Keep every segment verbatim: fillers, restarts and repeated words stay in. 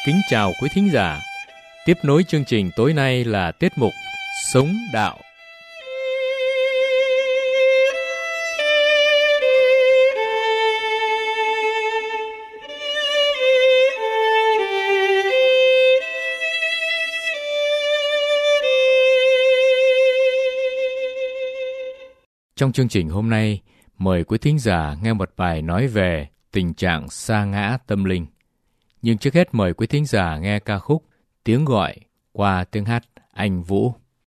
kính chào quý thính giả. Tiếp nối chương trình tối nay là tiết mục Sống Đạo. Trong chương trình hôm nay, mời quý thính giả nghe một bài nói về tình trạng sa ngã tâm linh. Nhưng trước hết mời quý thính giả nghe ca khúc Tiếng Gọi qua tiếng hát Anh Vũ.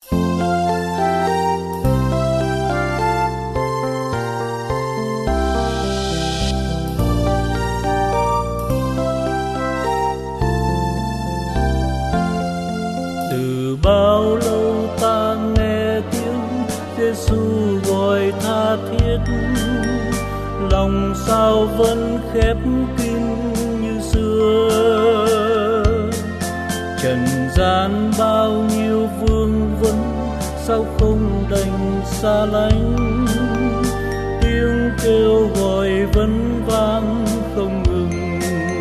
Từ bao lâu ta nghe tiếng Giê-xu gọi tha thiết, lòng sao vẫn khép kín như xưa. Trần gian bao nhiêu vương vấn, sao không đành xa lánh, tiếng kêu gọi vẫn vang không ngừng.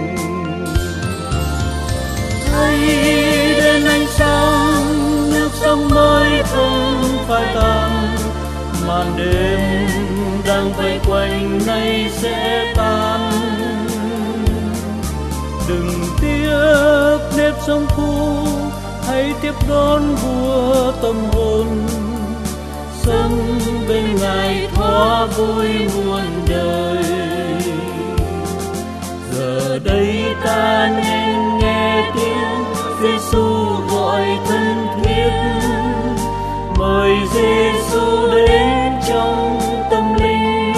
Hãy đến ánh sáng, nước sông mới không phai tàn, màn đêm đang vây quanh nay sẽ tan. Đừng tiếc nếp sống cũ, hãy tiếp đón vua tâm hồn, sống bên Ngài thỏa vui muôn đời. Giờ đây ta nên nghe tiếng Giê-xu gọi thân thiết, mời Giê-xu đến trong tâm linh.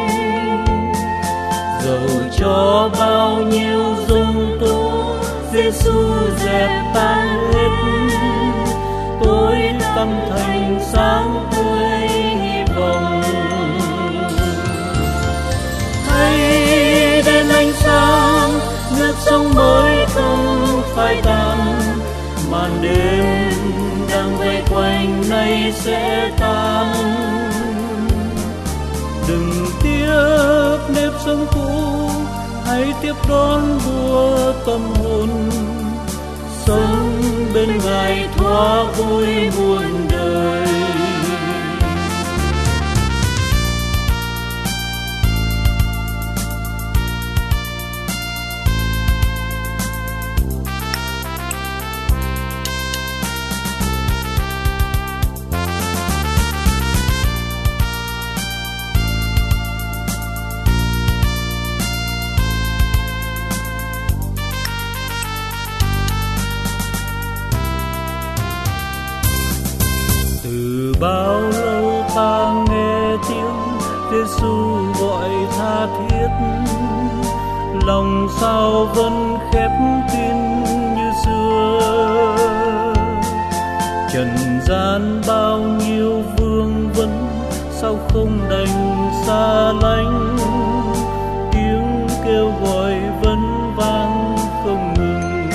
Dẫu cho bao nhiêu dung tố, Giê-xu dẹp tan hết, tối tăm thành sáng tươi hy vọng. Hãy đến ánh sáng, nước sông mới không phai tàn, màn đêm đang vây quanh nay sẽ tan. Đừng tiếc nếp sống cũ, hãy tiếp đón vua tâm hồn, sống bên Ngài thỏa vui muôn đời. Bao lâu ta nghe tiếng Giê-xu gọi tha thiết, lòng sao vẫn khép kín như xưa. Trần gian bao nhiêu vương vấn, sao không đành xa lánh, tiếng kêu gọi vẫn vang không ngừng.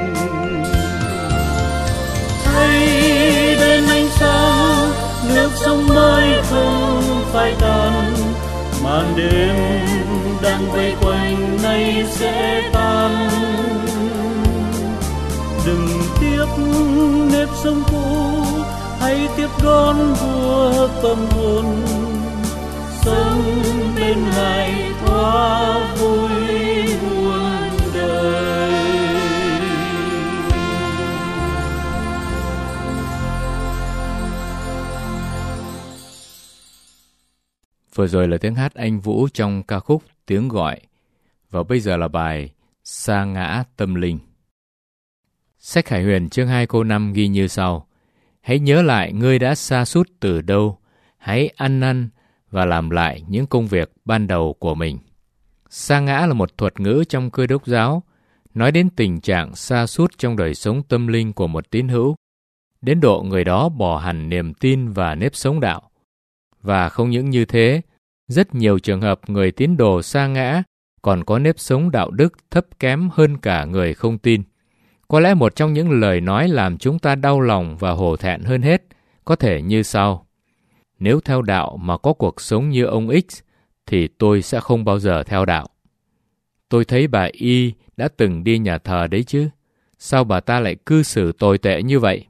Hãy đến ánh sáng, nước sông mới không phai tàn, màn đêm đang vây quanh nay sẽ tan. Đừng tiếc nếp sống cũ, hãy tiếp đón vua tâm hồn, sống bên Ngài thỏa vui muôn đời. Vừa rồi là tiếng hát Anh Vũ trong ca khúc Tiếng Gọi. Và bây giờ là bài Sa Ngã Tâm Linh. Sách Khải Huyền chương hai câu năm ghi như sau: Hãy nhớ lại ngươi đã sa sút từ đâu, hãy ăn năn và làm lại những công việc ban đầu của mình. Sa ngã là một thuật ngữ trong Cơ Đốc giáo, nói đến tình trạng sa sút trong đời sống tâm linh của một tín hữu, đến độ người đó bỏ hẳn niềm tin và nếp sống đạo. Và không những như thế, rất nhiều trường hợp người tín đồ sa ngã còn có nếp sống đạo đức thấp kém hơn cả người không tin. Có lẽ một trong những lời nói làm chúng ta đau lòng và hổ thẹn hơn hết có thể như sau: Nếu theo đạo mà có cuộc sống như ông X, thì tôi sẽ không bao giờ theo đạo. Tôi thấy bà Y đã từng đi nhà thờ đấy chứ. sao bà ta lại cư xử tồi tệ như vậy?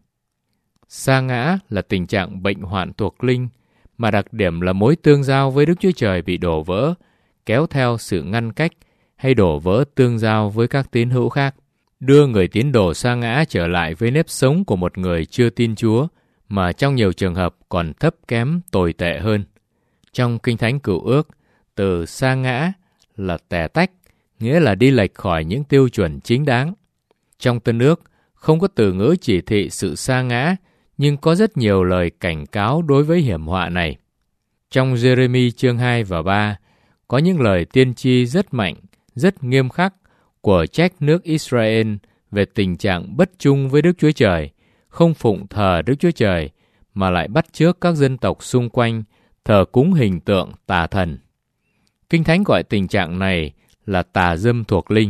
Sa ngã là tình trạng bệnh hoạn thuộc linh, mà đặc điểm là mối tương giao với Đức Chúa Trời bị đổ vỡ, kéo theo sự ngăn cách hay đổ vỡ tương giao với các tín hữu khác, đưa người tín đồ sa ngã trở lại với nếp sống của một người chưa tin Chúa, mà trong nhiều trường hợp còn thấp kém tồi tệ hơn. Trong Kinh Thánh Cựu Ước, từ sa ngã là tè tách, nghĩa là đi lệch khỏi những tiêu chuẩn chính đáng. Trong Tân Ước, không có từ ngữ chỉ thị sự sa ngã, nhưng có rất nhiều lời cảnh cáo đối với hiểm họa này. Trong Giê-rê-mi chương hai và ba, có những lời tiên tri rất mạnh, rất nghiêm khắc của trách nước Israel về tình trạng bất chung với Đức Chúa Trời, không phụng thờ Đức Chúa Trời, mà lại bắt chước các dân tộc xung quanh thờ cúng hình tượng tà thần. Kinh Thánh gọi tình trạng này là tà dâm thuộc linh.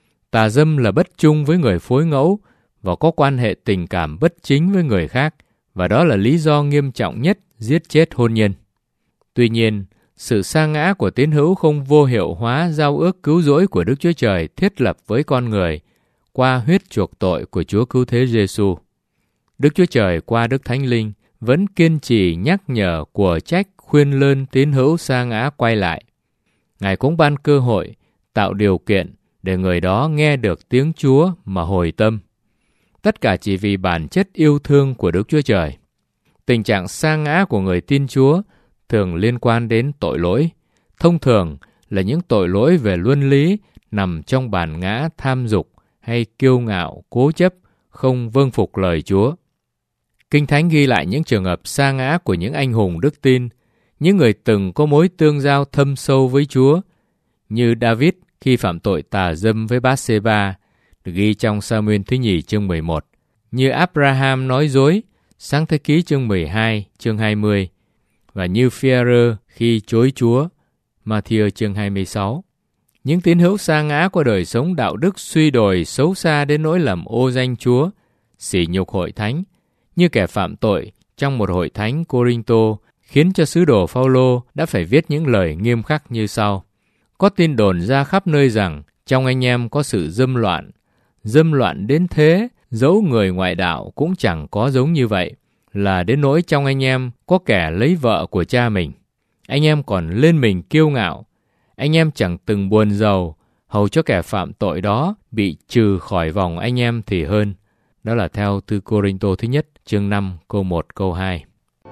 Tà dâm là bất chung với người phối ngẫu và có quan hệ tình cảm bất chính với người khác, và đó là lý do nghiêm trọng nhất giết chết hôn nhân. Tuy nhiên, sự sa ngã của tín hữu không vô hiệu hóa giao ước cứu rỗi của Đức Chúa Trời thiết lập với con người qua huyết chuộc tội của Chúa Cứu Thế Giêsu. Đức Chúa Trời qua Đức Thánh Linh vẫn kiên trì nhắc nhở của trách khuyên lơn tín hữu sa ngã quay lại. Ngài cũng ban cơ hội, tạo điều kiện để người đó nghe được tiếng Chúa mà hồi tâm. Tất cả chỉ vì bản chất yêu thương của Đức Chúa Trời. Tình trạng sa ngã của người tin Chúa thường liên quan đến tội lỗi. Thông thường là những tội lỗi về luân lý nằm trong bản ngã tham dục hay kiêu ngạo, cố chấp, không vâng phục lời Chúa. Kinh Thánh ghi lại những trường hợp sa ngã của những anh hùng đức tin, những người từng có mối tương giao thâm sâu với Chúa, như David khi phạm tội tà dâm với Bát-sê-ba, được ghi trong Sa-muên thứ nhì chương mười một, như Abraham nói dối, Sáng Thế Ký chương mười hai, chương hai mươi, và như Phi-e-rơ khi chối Chúa, Ma-thi-ơ chương hai mươi sáu. Những tín hữu sa ngã có đời sống đạo đức suy đồi xấu xa đến nỗi làm ô danh Chúa, sỉ nhục hội thánh, như kẻ phạm tội trong một hội thánh Cô-rinh-tô, khiến cho sứ đồ Phao-lô đã phải viết những lời nghiêm khắc như sau. Có tin đồn ra khắp nơi rằng trong anh em có sự dâm loạn. Dâm loạn đến thế, dẫu người ngoại đạo cũng chẳng có giống như vậy, là đến nỗi trong anh em có kẻ lấy vợ của cha mình. Anh em còn lên mình kiêu ngạo. Anh em chẳng từng buồn giàu, hầu cho kẻ phạm tội đó bị trừ khỏi vòng anh em thì hơn. Đó là theo Thư Cô-rinh-tô thứ nhất, chương năm, câu một, câu hai.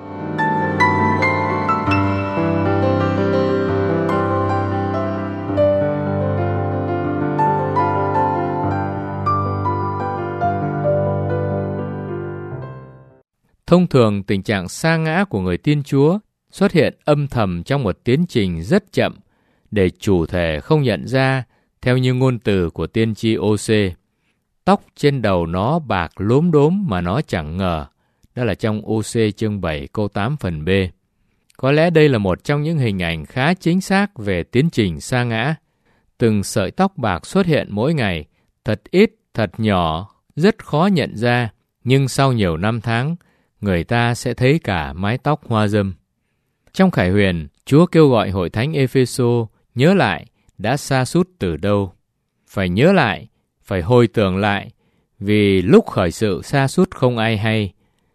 Thông thường, tình trạng sa ngã của người tin Chúa xuất hiện âm thầm trong một tiến trình rất chậm, để chủ thể không nhận ra, theo như ngôn từ của tiên tri Ô-sê. Tóc trên đầu nó bạc lốm đốm mà nó chẳng ngờ. Đó là trong Ô-sê chương bảy câu tám phần B. Có lẽ đây là một trong những hình ảnh khá chính xác về tiến trình sa ngã. Từng sợi tóc bạc xuất hiện mỗi ngày, thật ít, thật nhỏ, rất khó nhận ra, nhưng sau nhiều năm tháng, người ta sẽ thấy cả mái tóc hoa dâm. Trong Khải Huyền, Chúa kêu gọi hội thánh Ê-phê-sô nhớ lại đã sa sút từ đâu. Phải nhớ lại, phải hồi tưởng lại, vì lúc khởi sự sa sút không ai hay.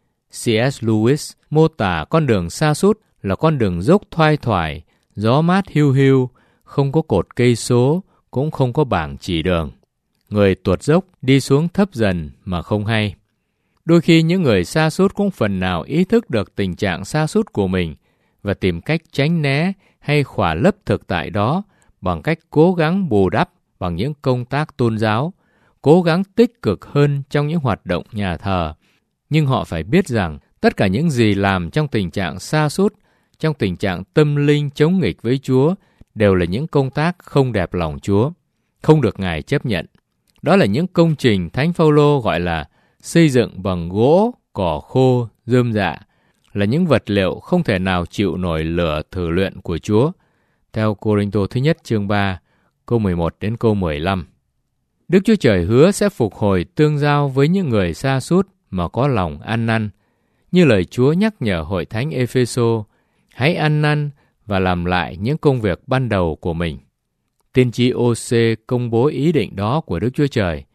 xê ét Lewis mô tả con đường sa sút là con đường dốc thoai thoải, gió mát hiu hiu, không có cột cây số, cũng không có bảng chỉ đường. Người tuột dốc đi xuống thấp dần mà không hay. Đôi khi những người sa sút cũng phần nào ý thức được tình trạng sa sút của mình và tìm cách tránh né hay khỏa lấp thực tại đó bằng cách cố gắng bù đắp bằng những công tác tôn giáo, cố gắng tích cực hơn trong những hoạt động nhà thờ. Nhưng họ phải biết rằng tất cả những gì làm trong tình trạng sa sút, trong tình trạng tâm linh chống nghịch với Chúa đều là những công tác không đẹp lòng Chúa, không được Ngài chấp nhận. Đó là những công trình Thánh Phao-lô gọi là xây dựng bằng gỗ, cỏ khô, rơm rạ, là những vật liệu không thể nào chịu nổi lửa thử luyện của Chúa. Theo Cô-rinh-tô thứ nhất chương ba, câu mười một đến câu mười lăm. Đức Chúa Trời hứa sẽ phục hồi tương giao với những người sa sút mà có lòng ăn năn. Như lời Chúa nhắc nhở hội thánh Ê-phê-sô, hãy ăn năn và làm lại những công việc ban đầu của mình. Tiên tri Ô-sê công bố ý định đó của Đức Chúa Trời.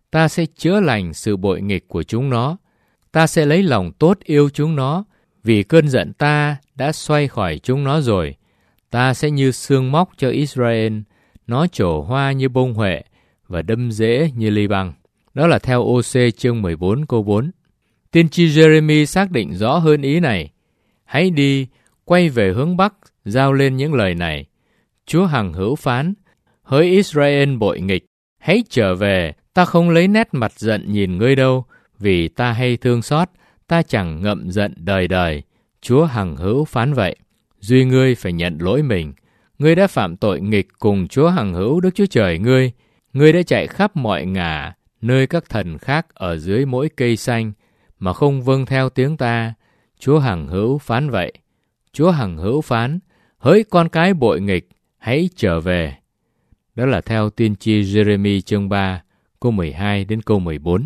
Ta sẽ chữa lành sự bội nghịch của chúng nó. Ta sẽ lấy lòng tốt yêu chúng nó, vì cơn giận ta đã xoay khỏi chúng nó rồi. Ta sẽ như xương móc cho Israel, nó trổ hoa như bông huệ và đâm rễ như ly băng. Đó là theo O-C chương mười bốn câu bốn. Tiên tri Giê-rê-mi xác định rõ hơn ý này. Hãy đi, quay về hướng Bắc, giao lên những lời này. Chúa hằng hữu phán, hỡi Israel bội nghịch, hãy trở về, ta không lấy nét mặt giận nhìn ngươi đâu, vì ta hay thương xót, ta chẳng ngậm giận đời đời. Chúa hằng hữu phán vậy. Duy ngươi phải nhận lỗi mình. Ngươi đã phạm tội nghịch cùng Chúa hằng hữu Đức Chúa Trời ngươi. Ngươi đã chạy khắp mọi ngả, nơi các thần khác ở dưới mỗi cây xanh, mà không vâng theo tiếng ta. Chúa hằng hữu phán vậy. Chúa hằng hữu phán, hỡi con cái bội nghịch, hãy trở về. Đó là theo tiên tri Giê-rê-mi chương ba, câu mười hai đến câu mười bốn.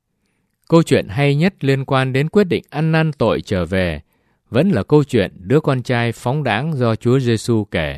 Câu chuyện hay nhất liên quan đến quyết định ăn năn tội trở về vẫn là câu chuyện đứa con trai phóng đãng do Chúa Giê-xu kể.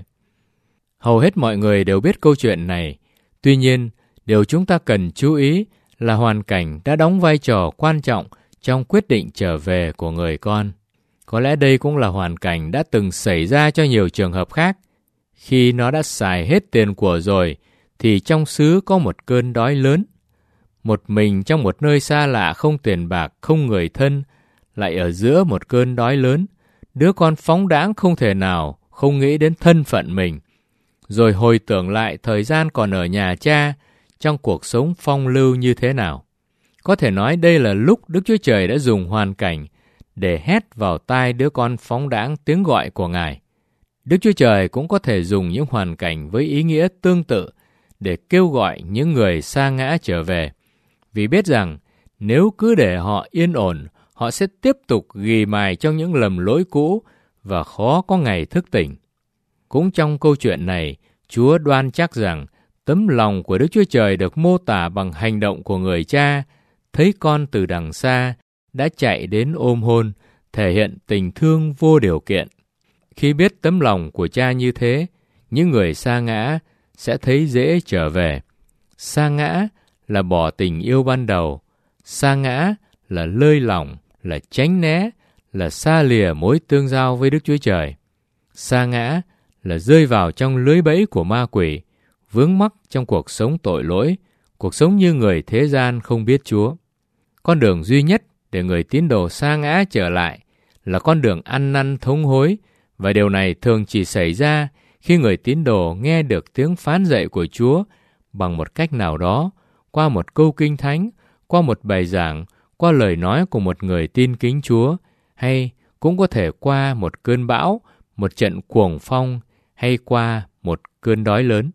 Hầu hết mọi người đều biết câu chuyện này. Tuy nhiên, điều chúng ta cần chú ý là hoàn cảnh đã đóng vai trò quan trọng trong quyết định trở về của người con. Có lẽ đây cũng là hoàn cảnh đã từng xảy ra cho nhiều trường hợp khác. Khi nó đã xài hết tiền của rồi, thì trong xứ có một cơn đói lớn. Một mình trong một nơi xa lạ không tiền bạc, không người thân, lại ở giữa một cơn đói lớn, đứa con phóng đãng không thể nào không nghĩ đến thân phận mình. Rồi hồi tưởng lại thời gian còn ở nhà cha, trong cuộc sống phong lưu như thế nào. Có thể nói đây là lúc Đức Chúa Trời đã dùng hoàn cảnh để hét vào tai đứa con phóng đãng tiếng gọi của Ngài. Đức Chúa Trời cũng có thể dùng những hoàn cảnh với ý nghĩa tương tự để kêu gọi những người sa ngã trở về. Vì biết rằng nếu cứ để họ yên ổn, họ sẽ tiếp tục ghì mài trong những lầm lỗi cũ và khó có ngày thức tỉnh. Cũng trong câu chuyện này, Chúa đoan chắc rằng tấm lòng của Đức Chúa Trời được mô tả bằng hành động của người cha, thấy con từ đằng xa, đã chạy đến ôm hôn, thể hiện tình thương vô điều kiện. Khi biết tấm lòng của cha như thế, những người sa ngã sẽ thấy dễ trở về. Sa ngã là bỏ tình yêu ban đầu. Sa ngã là lơi lỏng, là tránh né, là xa lìa mối tương giao với Đức Chúa Trời. Sa ngã là rơi vào trong lưới bẫy của ma quỷ, vướng mắc trong cuộc sống tội lỗi, cuộc sống như người thế gian không biết Chúa. Con đường duy nhất để người tín đồ sa ngã trở lại là con đường ăn năn thống hối, và điều này thường chỉ xảy ra khi người tín đồ nghe được tiếng phán dạy của Chúa bằng một cách nào đó, qua một câu kinh thánh, qua một bài giảng, qua lời nói của một người tin kính Chúa, hay cũng có thể qua một cơn bão, một trận cuồng phong, hay qua một cơn đói lớn.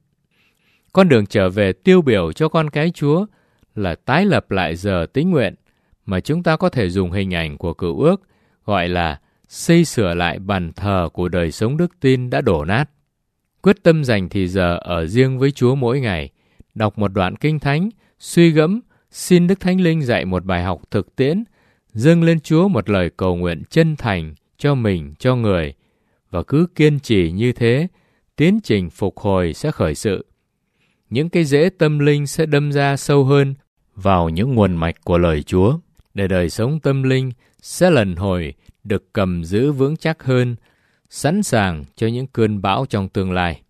Con đường trở về tiêu biểu cho con cái Chúa là tái lập lại giờ tín nguyện, mà chúng ta có thể dùng hình ảnh của Cựu Ước, gọi là xây sửa lại bàn thờ của đời sống đức tin đã đổ nát. Quyết tâm dành thì giờ ở riêng với Chúa mỗi ngày, đọc một đoạn kinh thánh, suy gẫm, xin Đức Thánh Linh dạy một bài học thực tiễn, dâng lên Chúa một lời cầu nguyện chân thành cho mình, cho người, và cứ kiên trì như thế, tiến trình phục hồi sẽ khởi sự. Những cái rễ tâm linh sẽ đâm ra sâu hơn vào những nguồn mạch của lời Chúa, để đời sống tâm linh sẽ lần hồi được cầm giữ vững chắc hơn, sẵn sàng cho những cơn bão trong tương lai.